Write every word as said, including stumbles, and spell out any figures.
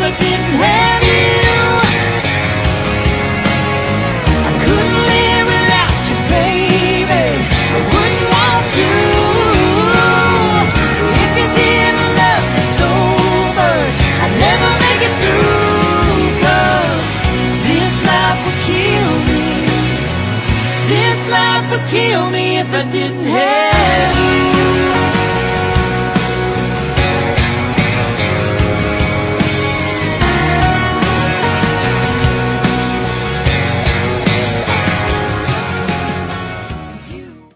I didn't have you. I couldn't live without you, baby. I wouldn't want to. If you didn't love me so much, I'd never make it through. 'Cause this life would kill me. This life would kill me if I didn't have you.